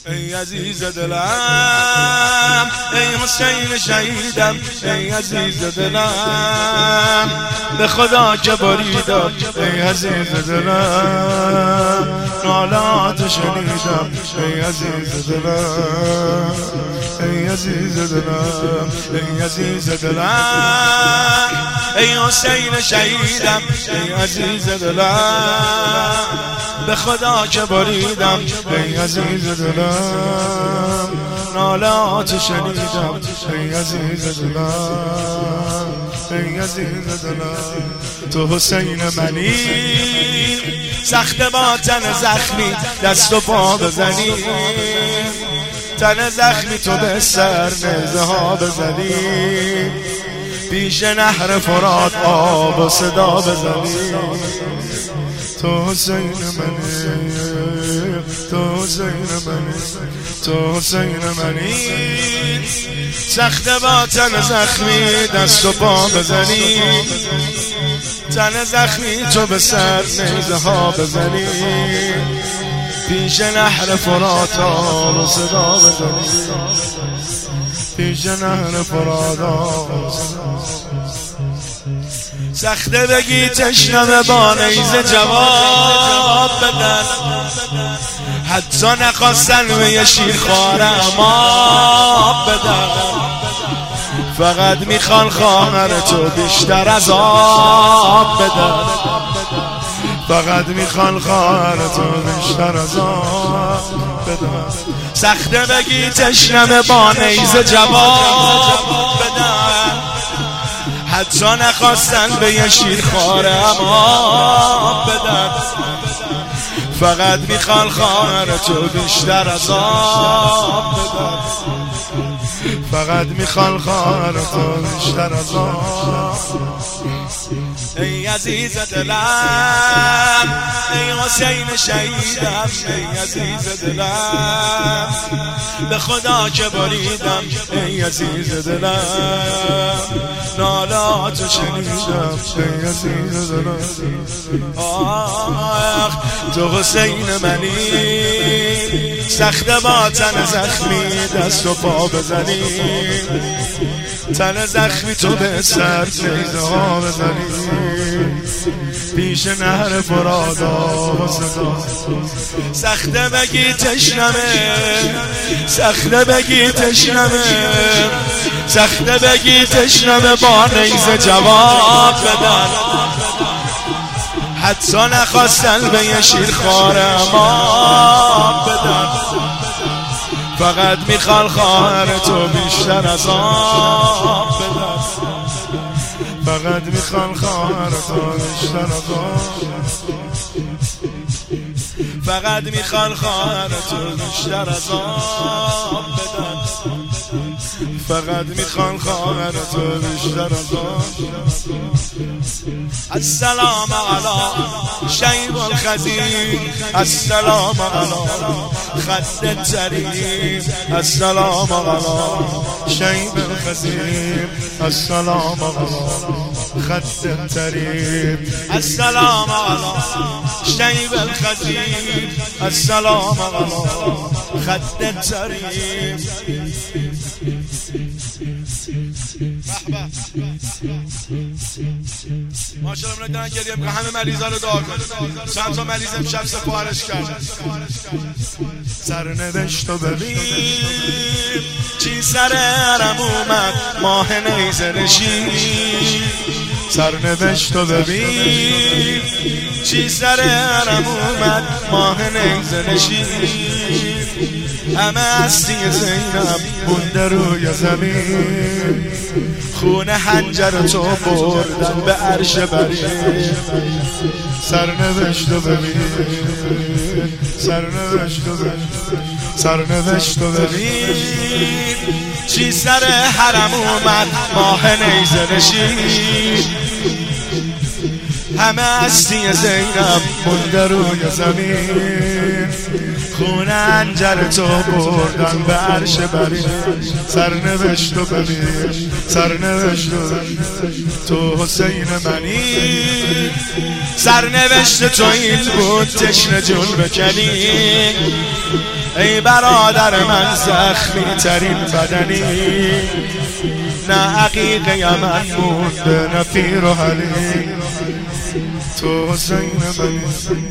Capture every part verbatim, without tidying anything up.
ای عزیز دلم، ای حسین شهیدم، ای عزیز دلم، به خدا که بریدم، ای عزیز دلم، نالات شنیدم، ای عزیز دلم، ای عزیز دلم، ای عزیز دلم، ای حسین شهیدم، ای عزیز دلم، به خدا که بریدم، ای عزیز دلم، نالات شنیدم، ای عزیز دلم، ای عزیز دلم. تو حسین منی، سخت با تن زخمی دست و پا بزنی، تن زخمی تو به سر نیزه ها بزنی، پیش نهر فرات آب و صدا بزنی. تو حسین منی، تو حسین منی، تو حسین منی، سخت با تن زخمی دست و پا بزنی، تن زخمی تو به سر نیزه ها بزنی، پیش نهر فرات آب و صدا بزنی، پیش نهر فرات آب و صدا. سخته بگی تشنه با نیزه جواب بدن، حتی نخواستن به یه شیرخوارم آب بدن، فقط میخوان خواهر تو بیشتر از آب بدن، فقط میخوان خواهر تو بیشتر از آب بدن. سخته بگی تشنه با نیزه جواب بدن، حتی نخواستن به یه شیرخوارم آب بدن، فقط میخوان خواهر تو بیشتر از آب بدن، فقط میخوان خواهر تو بیشتر از آب. ای عزیز دلم، ای حسین شهیدم، ای عزیز دلم، به خدا که بریدم، ای عزیز دلم، نالات شنیدم، ای عزیز دلم. آخ تو حسین منی، سخت با تن زخمی دست و پا بزنی، تن زخمی تو به سر نیزه ها بزنی، پیش نهر فرات آب و صدا. سخته بگی تشنمه، سخته بگی تشنمه، سخته بگی تشنمه با نیزه جواب بدن، حتی نخواستن به یه شیرخوارم آب بدن، فقط میخوان خواهر تو بیشتر از آب بدن، فقط میخوان خواهر تو بیشتر از آب، فقط میخوان خواهر تو بیشتر از آب بدن، فقط میخوان خواهر تو بیشتر از آب. السلام علی شیب الخزین، السلام علی خد التریم، السلام علی شیب الخزین، السلام علی خد التریم، السلام علی شیب الخزین، السلام علی خد التریم. ماشاءالله من دارن گریه میکنم، همه مریضا رو دعا کنیم. چند تا مریض امشب سپارش کردن. سرنوشت رو ببین چی سر حرم اومد، ماه نیزه نشین. سرنوشت رو ببین چی سر حرم اومد، ماه نیزه نشین. همه هستی زینب مونده روی زمین، خون حنجر تو بردن به عرش برین. سرنوشت رو ببین، سرنوشت رو ببین، سرنوشت رو ببین چی سر حرم اومد، ماه نیزه نشین. همه هستی زینب مونده روی زمین، خون حنجر تو بردن به عرش برین. سرنوشت رو ببین، سرنوشت رو ببین، تو حسین منی، سرنوشت تو این بود تشنه جون بکنی. ای برادر من زخمی ترین بدنی، نه عقیقه من مونده نه پیر و حلی، تو حسین منی،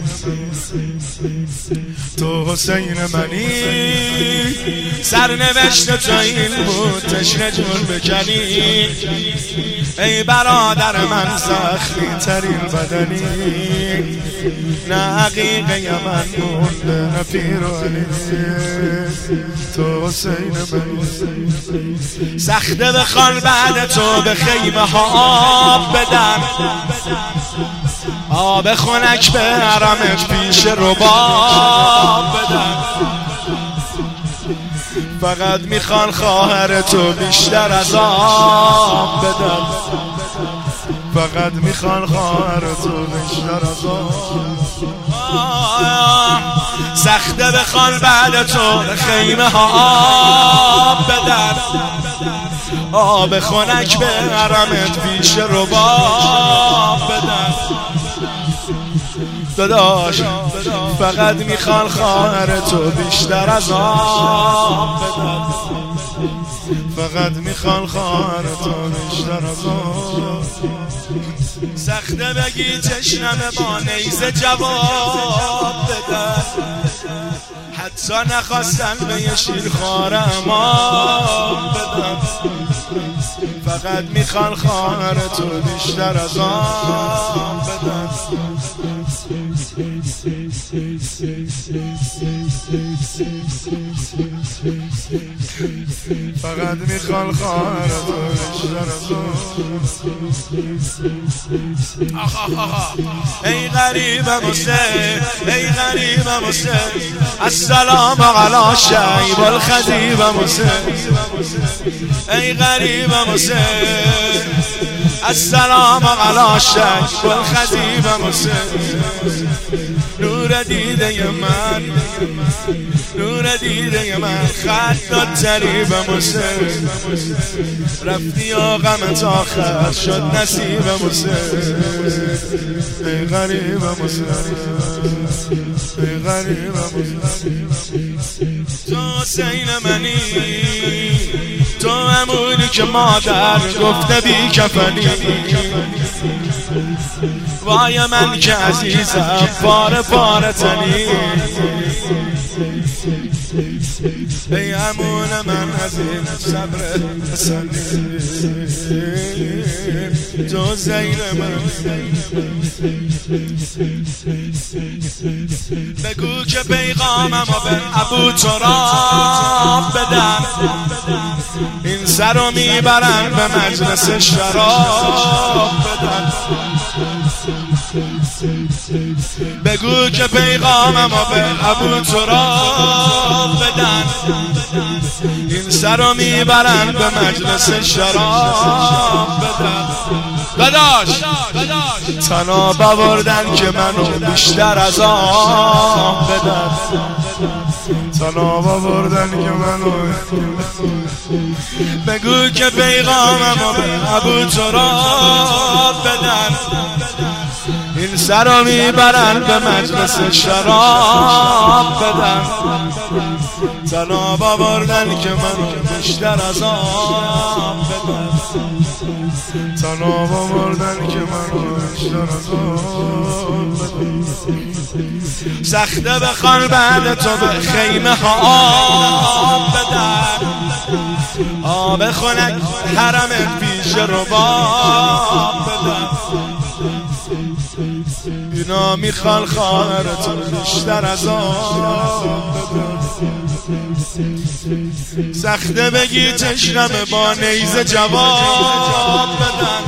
تو حسین منی، سرنوشت تو این بود تشنه جون بکنی، ای برادر من زخمی ترین بدنی، نه عقیقه من مونده نه پیر و علی، تو حسین منی. سخته بخوان بعد تو به خیمه ها آب بدن، آب خنک به حرمت پیش رباب بدن، فقط میخوان خواهر تو بیشتر از آب بدن، فقط میخوان خواهر تو بیشتر از آب. سخته بخوان بعد تو به خیمه ها آب بدن، آب خنک به حرمت پیش رباب بدن، داداش فقط میخوان خواهر تو بیشتر از آب بدن، فقط میخوان خواهر تو بیشتر از آب. سخته بگی چشنمه با نیزه جواب بدن، حتی نخواستن به یه شیر خوارم آب بدن، فقط میخوان خواهر تو بیشتر از آب بدن، فقط میخوان خواهر تو بیشتر از آب. ای غریبم حسین، ای غریبم حسین، السلام علی شیب الخدیبم حسین، ای غریبم حسین، السلام علی شیب الخدیبم حسین، نور دیده من، نور دیده من، خط تریبم حسین، رفتی و غمت آخر شد نصیبم حسین، ای غریبم حسین، ای غریبم حسین، تو حسین منی، تو همونی که مادر گفته بی کفنی، وای من که عزیزم پاره پاره تنی، ای امون من از این صبر حسنی، تو زین من، بگو که پیغامم به ابو تراب بدن، این سر رو میبرن به مجلس شراب بدن، بگو که پیغامم به ابو تراب بدن، این سر رو میبرن به مجلس شراب بدن، داداش تنها ببردن که منو بیشتر از آب بدن، تنها ببردن که منو، بگو که پیغامم به ابو تراب بدن، این سر رو میبرن به مجلس شراب بدن، تنها ببردن که منو بیشتر از آب بدن، تنها ببردن که منو بیشتر از آب بدن. سخته بخوان بعد تو به خیمه ها آب بدن، آب خنک حرمت پیش رباب بدن، اینا میخوان خواهر تو بیشتر از آب بدن. سخته بگی چشنم با نیزه جواب بدن،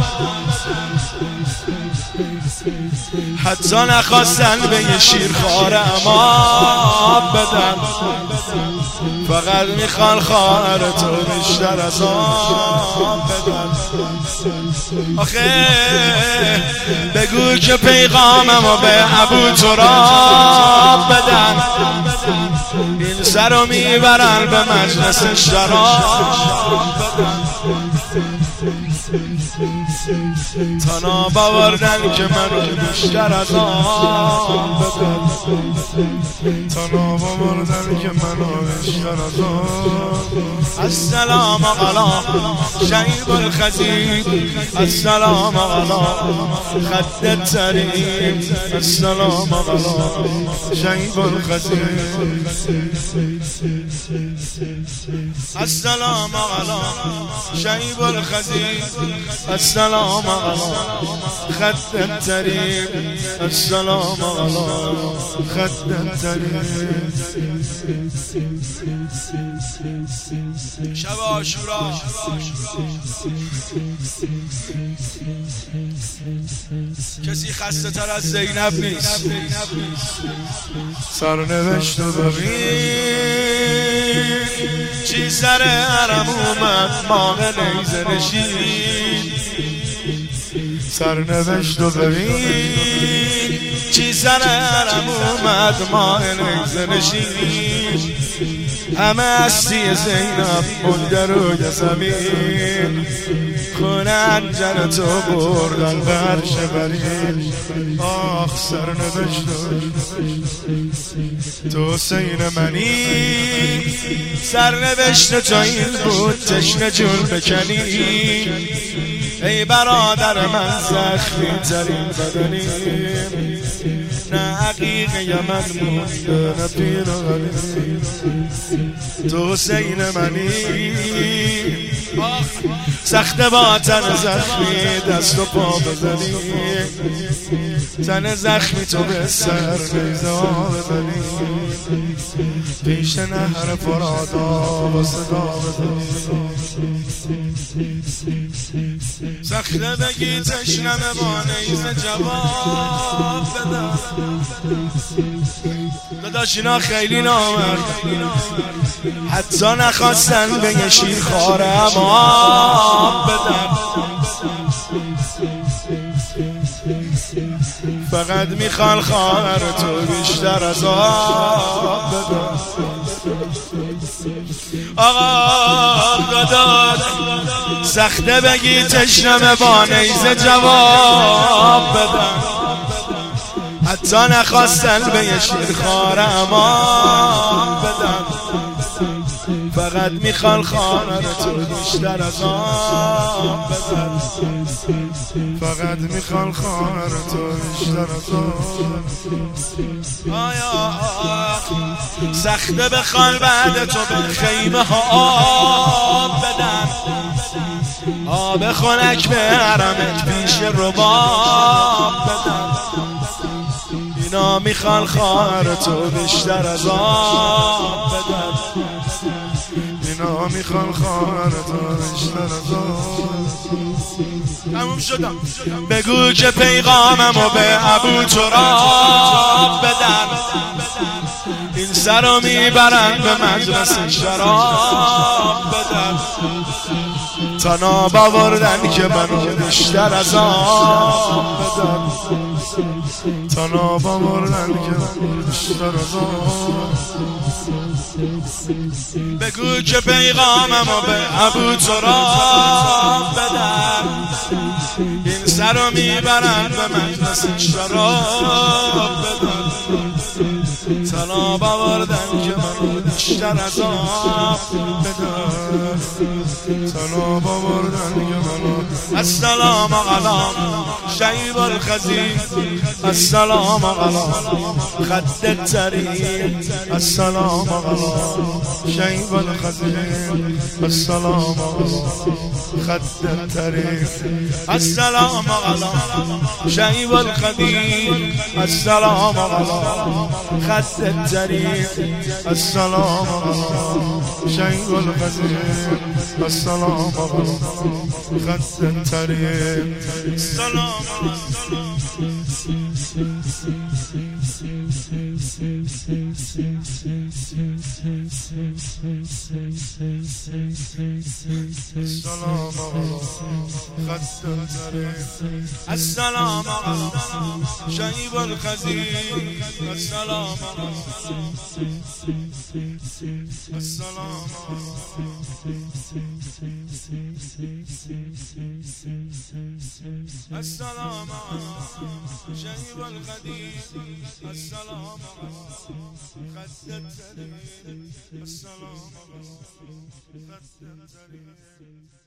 حتی نخواستن به یه شیر خوارم آب بدن، فقط میخوان خواهر تو بیشتر از آب بدن. آخه بگو که پیغاممو به ابو تراب بدن، این سر رو میبرن به مجلس شراب بدن، تنها ببردن که منو بیشتر از آن بده تنابا بردن که منو بیشتر از آن. السلام علی شیب الخزید السلام علی خد التریم السلام علی شیب الخزید السلام علی شیب الخزید السلام علی خد التریم السلام علی خد التریم. شب عاشورا کسی خسته تر از زینب نیست. سرنوشت رو ببین چی سر حرم اومد ماه نیزه نشین. سرنوشت رو ببین چی سر حرم اومد ماه نیزه نشین. همه هستی زینب مونده روی زمین خونه انجر تو بردن به عرش برین. آخ سرنوشت تو حسین منی سرنوشت تو این بود تشنه جون بکنی. ای برادر من زخمی ترین بدنیم نه عقیقه من مونده نه پیر و غلیم. تو حسین منی سخت با تن زخمی دست و پا بزنی. تن زخمی تو به سر نیزه ها بزنی. پیش نهر فرادا با صدا بزنی. سخته بگی تشنمه با نیزه جواب بدم. داداش اینا خیلی نامرد حتی نخواستن به یه شیر خارم آب بدم. فقط میخوان خواهر تو بیشتر از آب بدم. آقا داداش سخته بگی تشنمه با نیزه جواب بدم. حتی نخواستن به یه شیر خارم آب بدم. فقط میخوان خانه تو بیشتر از آب بدم. فقط میخوان خانه تو بیشتر از آب. آیا سخته بخوان بعد تو به خیمه ها آب بدن. آب خنک به حرمت پیش رباب بدن. اینا میخوان خواهر تو بیشتر از آب بدن. اینا میخوان خواهر تو بیشتر از آب. تموم شدم. بگو که پیغاممو به ابو تراب بدن. این سر رو میبرن به مجلس شراب بدن. تناب آوردن که منو بیشتر از آب بدن. تناب آوردن که منو بیشتر از آب. بگو که پیغاممو به ابو تراب بدن. این سر رو میبرن به مجلس شراب بدن. تناب آوردن که منو بیشتر از آب بدن. تناب آوردن که منو. السلام علی شیب الخزید السلام علی خد التریم السلام علی شیب الخزید السلام علی خد التریم السلام علی شیب الخزید السلام علی خد التریم السلام علی شیب الخزید السلام علی خد التریم السلام السلام علی شیب الخزید السلام السلام السلام شيب القديم السلام خد السلام السلام خد السلام